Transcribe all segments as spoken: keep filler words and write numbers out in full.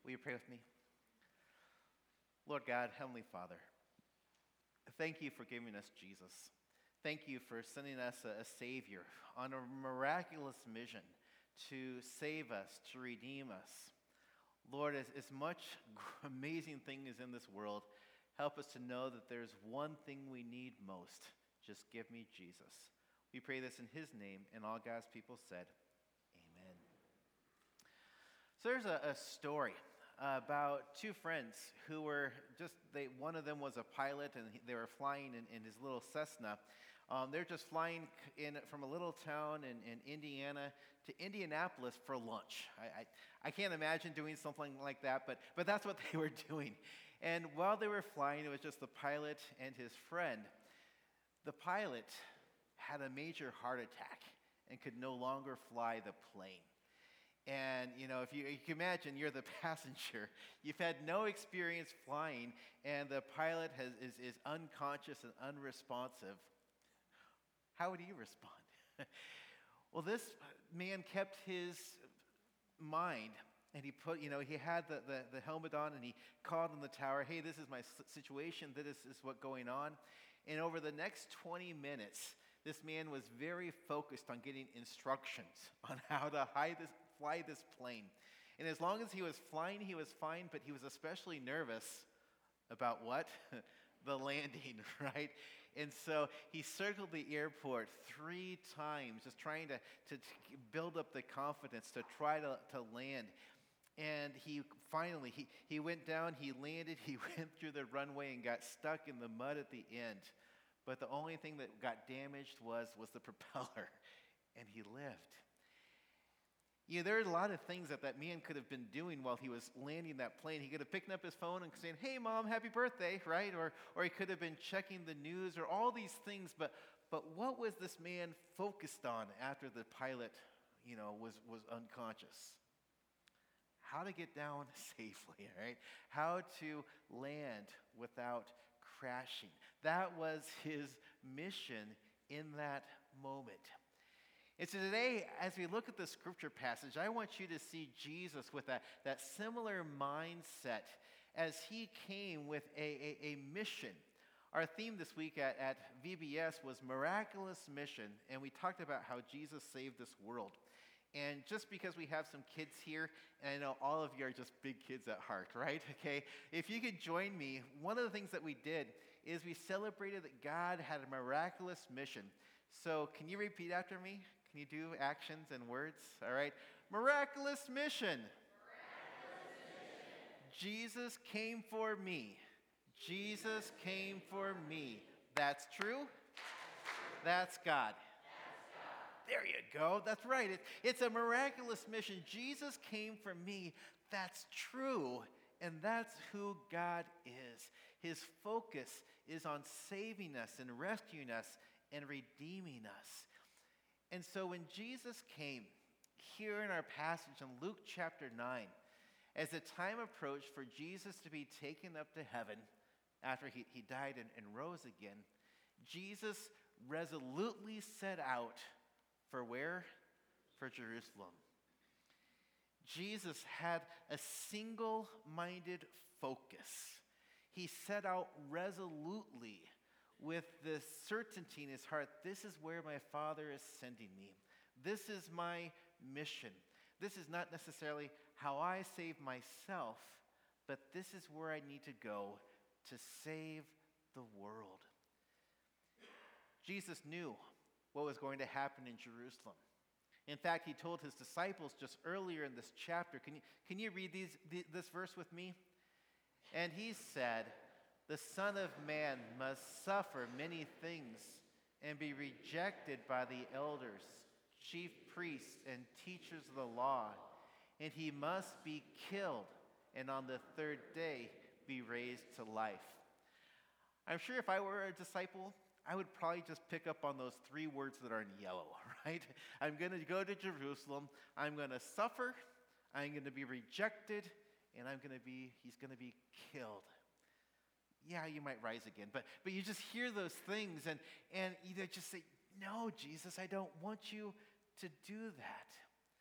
Will you pray with me? Lord God, Heavenly Father, thank you for giving us Jesus. Thank you for sending us a, a Savior on a miraculous mission to save us, to redeem us. Lord, as, as much amazing thing is in this world, help us to know that there's one thing we need most. Just give me Jesus. We pray this in his name, and all God's people said, amen. So there's a, a story about two friends who were just, they, one of them was a pilot, and he, they were flying in, in his little Cessna. Um, they're just flying in from a little town in, in Indiana to Indianapolis for lunch. I, I, I can't imagine doing something like that, but, but that's what they were doing. And while they were flying, it was just the pilot and his friend. The pilot had a major heart attack and could no longer fly the plane. And, you know, if you, you can imagine, you're the passenger. You've had no experience flying, and the pilot has, is, is unconscious and unresponsive. How would you respond? Well, this man kept his mind, and he put, you know, he had the, the, the helmet on, and he called on the tower, hey, this is my situation, this is what's going on. And over the next twenty minutes, this man was very focused on getting instructions on how to hide this, fly this plane. And as long as he was flying, he was fine, but he was especially nervous about what? The landing, right? And so he circled the airport three times, just trying to, to, to build up the confidence to try to, to land. And he finally, he, he went down, he landed, he went through the runway and got stuck in the mud at the end. But the only thing that got damaged was, was the propeller, and he lived. You know, there are a lot of things that that man could have been doing while he was landing that plane. He could have picked up his phone and saying, hey, Mom, happy birthday, right? Or or he could have been checking the news or all these things. But but what was this man focused on after the pilot, you know, was, was unconscious? How to get down safely, right? How to land without crashing. That was his mission in that moment. And so today, as we look at the scripture passage, I want you to see Jesus with that, that similar mindset as he came with a, a, a mission. Our theme this week at, at V B S was Miraculous Mission, and we talked about how Jesus saved this world. And just because we have some kids here, and I know all of you are just big kids at heart, right? Okay, if you could join me, one of the things that we did is we celebrated that God had a miraculous mission. So can you repeat after me? Can you do actions and words? All right. Miraculous mission. Miraculous mission. Jesus came for me. Jesus came for me. That's true. That's God. There you go. That's right. It, it's a miraculous mission. Jesus came for me. That's true. And that's who God is. His focus is on saving us and rescuing us and redeeming us. And so when Jesus came, here in our passage in Luke chapter nine, as the time approached for Jesus to be taken up to heaven after he, he died and, and rose again, Jesus resolutely set out for where? For Jerusalem. Jesus had a single-minded focus. He set out resolutely with the certainty in his heart, this is where my Father is sending me. This is my mission. This is not necessarily how I save myself, but this is where I need to go to save the world. Jesus knew what was going to happen in Jerusalem. In fact, he told his disciples just earlier in this chapter, can you, can you read these, this verse with me? And he said, the Son of Man must suffer many things and be rejected by the elders, chief priests, and teachers of the law, and he must be killed, and on the third day be raised to life. I'm sure if I were a disciple, I would probably just pick up on those three words that are in yellow, right? I'm going to go to Jerusalem, I'm going to suffer, I'm going to be rejected, and I'm going to be, he's going to be killed. Yeah, you might rise again, but but you just hear those things, and, and you just say, no, Jesus, I don't want you to do that.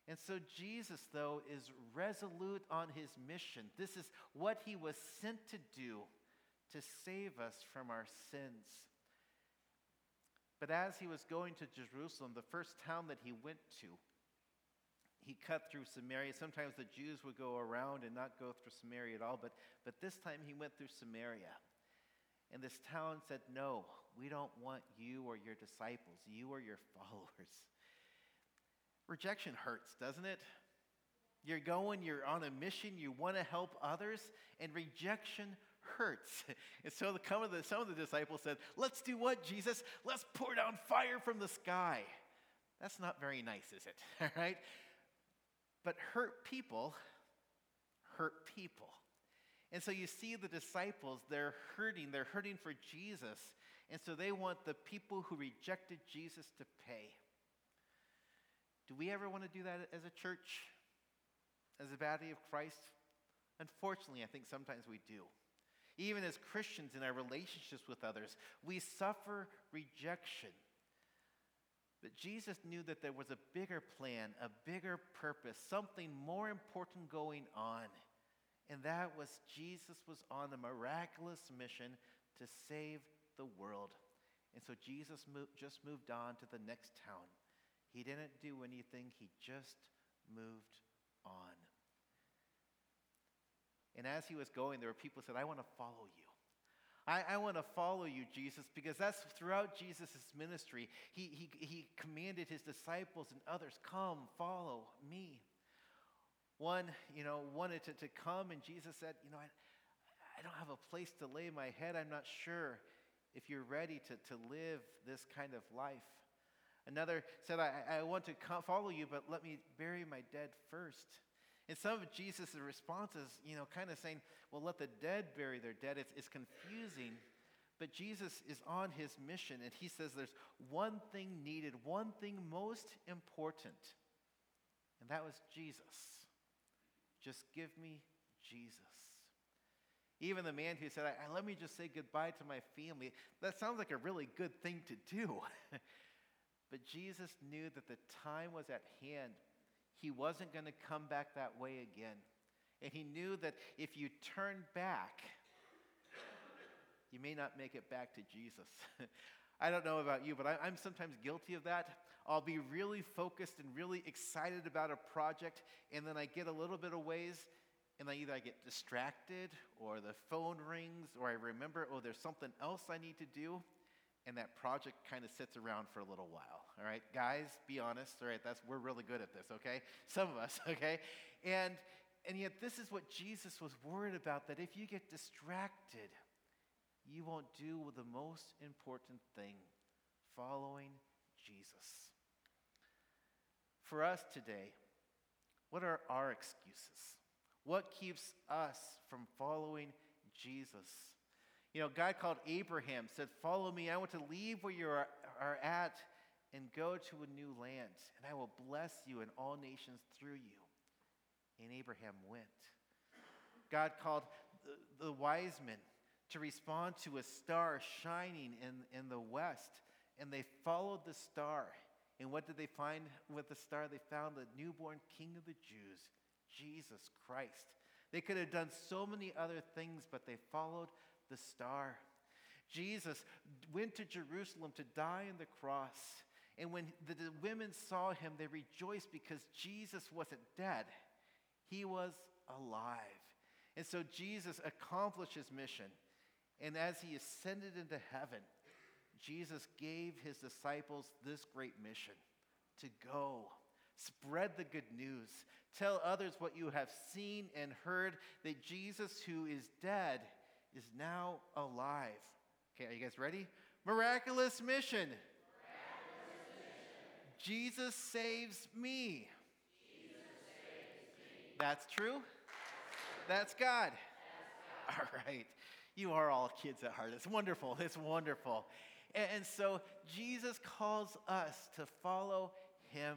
And so Jesus, though, is resolute on his mission. This is what he was sent to do, to save us from our sins. But as he was going to Jerusalem, the first town that he went to, he cut through Samaria. Sometimes the Jews would go around and not go through Samaria at all, but, but this time he went through Samaria. And this town said, no, we don't want you or your disciples, you or your followers. Rejection hurts, doesn't it? You're going, you're on a mission, you want to help others, and rejection hurts. And so the, some, of the, some of the disciples said, let's do what, Jesus? Let's pour down fire from the sky. That's not very nice, is it? All right? But hurt people hurt people. And so you see the disciples, they're hurting. They're hurting for Jesus. And so they want the people who rejected Jesus to pay. Do we ever want to do that as a church? As a body of Christ? Unfortunately, I think sometimes we do. Even as Christians in our relationships with others, we suffer rejection. But Jesus knew that there was a bigger plan, a bigger purpose, something more important going on. And that was Jesus was on a miraculous mission to save the world. And so Jesus moved, just moved on to the next town. He didn't do anything. He just moved on. And as he was going, there were people who said, I want to follow you. I, I want to follow you, Jesus, because that's throughout Jesus' ministry. He, he, he commanded his disciples and others, come, follow me. One, you know, wanted to, to come, and Jesus said, you know, I, I don't have a place to lay my head. I'm not sure if you're ready to, to live this kind of life. Another said, I, I want to follow you, but let me bury my dead first. And some of Jesus' responses, you know, kind of saying, well, let the dead bury their dead. It's, it's confusing, but Jesus is on his mission, and he says there's one thing needed, one thing most important, and that was Jesus. Just give me Jesus. Even the man who said, I, let me just say goodbye to my family, that sounds like a really good thing to do. But Jesus knew that the time was at hand. He wasn't going to come back that way again. And he knew that if you turn back, you may not make it back to Jesus. I don't know about you, but I, I'm sometimes guilty of that. I'll be really focused and really excited about a project, and then I get a little bit of ways, and I either I get distracted, or the phone rings, or I remember, oh, there's something else I need to do. And that project kind of sits around for a little while, all right? Guys, be honest, all right? That's, we're really good at this, okay? Some of us, okay? And, and yet this is what Jesus was worried about, that if you get distracted, you won't do the most important thing, following Jesus. For us today, what are our excuses? What keeps us from following Jesus? You know, God called Abraham, said, follow me. I want to leave where you are, are at and go to a new land, and I will bless you and all nations through you. And Abraham went. God called the, the wise men to respond to a star shining in, in the west, and they followed the star. And what did they find with the star? They found the newborn King of the Jews, Jesus Christ. They could have done so many other things, but they followed the star. Jesus went to Jerusalem to die on the cross. And when the, the women saw him, they rejoiced because Jesus wasn't dead. He was alive. And so Jesus accomplished his mission. And as he ascended into heaven, Jesus gave his disciples this great mission: to go, spread the good news, tell others what you have seen and heard, that Jesus, who is dead, is now alive. Okay, are you guys ready? Miraculous mission. Miraculous mission. Jesus saves me. Jesus saves me. That's true? That's God. That's God. All right. You are all kids at heart. It's wonderful. It's wonderful. And, and so Jesus calls us to follow him.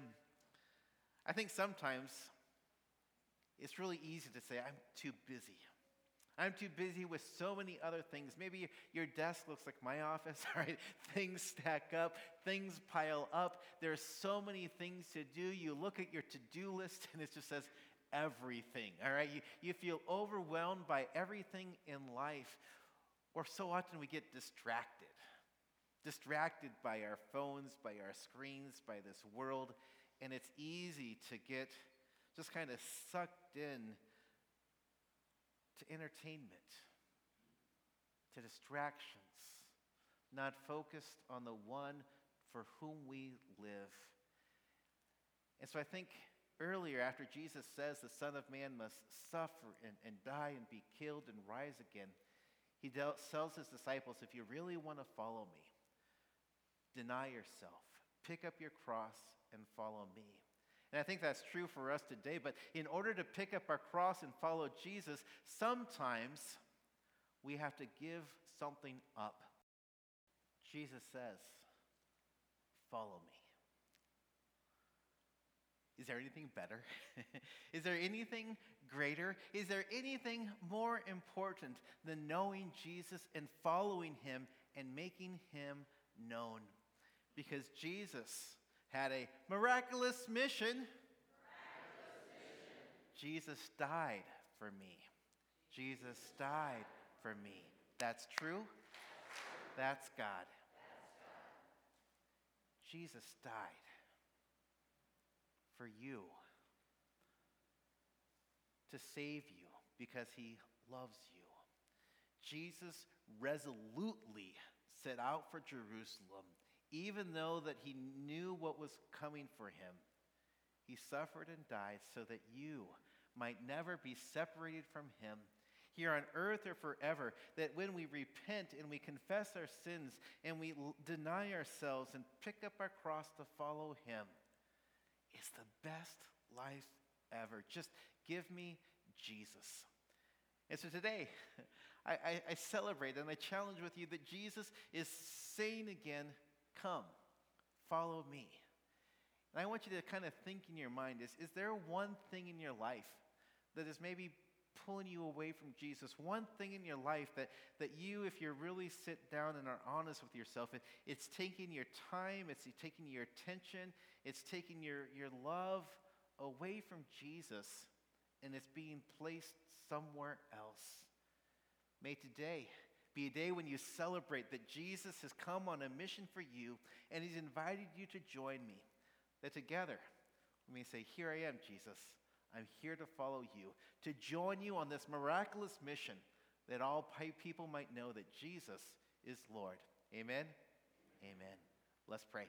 I think sometimes it's really easy to say, I'm too busy. I'm too busy with so many other things. Maybe your desk looks like my office, all right? Things stack up, things pile up. There's so many things to do. You look at your to-do list and it just says everything, all right? You, you feel overwhelmed by everything in life. Or so often we get distracted. Distracted by our phones, by our screens, by this world. And it's easy to get just kind of sucked in to entertainment, to distractions, not focused on the one for whom we live. And so I think earlier, after Jesus says the Son of Man must suffer and, and die and be killed and rise again, he del- tells his disciples, if you really want to follow me, deny yourself, pick up your cross and follow me. And I think that's true for us today. But in order to pick up our cross and follow Jesus, sometimes we have to give something up. Jesus says, follow me. Is there anything better? Is there anything greater? Is there anything more important than knowing Jesus and following him and making him known? Because Jesus had a miraculous mission. Miraculous mission. Jesus died for me. Jesus died for me. That's true. That's God. That's God. Jesus died for you, to save you because he loves you. Jesus resolutely set out for Jerusalem. Even though that he knew what was coming for him, he suffered and died so that you might never be separated from him here on earth or forever, that when we repent and we confess our sins and we l- deny ourselves and pick up our cross to follow him, it's the best life ever. Just give me Jesus. And so today, I, I, I celebrate and I challenge with you that Jesus is saying again, come, follow me. And I want you to kind of think in your mind, is, is there one thing in your life that is maybe pulling you away from Jesus? One thing in your life that, that you, if you really sit down and are honest with yourself, it, it's taking your time, it's taking your attention, it's taking your, your love away from Jesus, and it's being placed somewhere else. May today be a day when you celebrate that Jesus has come on a mission for you, and he's invited you to join me. That together we may say, here I am, Jesus. I'm here to follow you, to join you on this miraculous mission that all people might know that Jesus is Lord. Amen? Amen. Let's pray.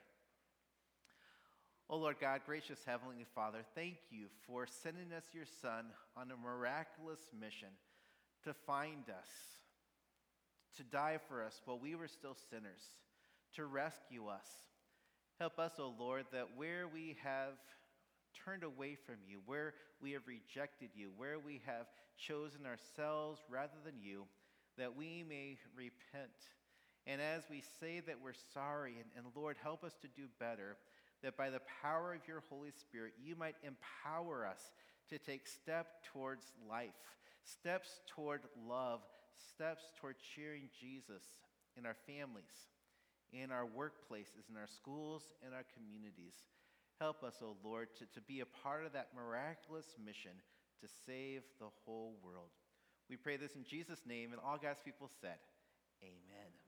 Oh Lord God, gracious Heavenly Father, thank you for sending us your Son on a miraculous mission to find us, to die for us while we were still sinners, to rescue us. Help us, O Lord, that where we have turned away from you, where we have rejected you, where we have chosen ourselves rather than you, that we may repent. And as we say that we're sorry, and, and Lord, help us to do better, that by the power of your Holy Spirit, you might empower us to take steps towards life, steps toward love, steps toward cheering Jesus in our families, in our workplaces, in our schools, in our communities. Help us, O Lord, to, to be a part of that miraculous mission to save the whole world. We pray this in Jesus' name, and all God's people said, amen.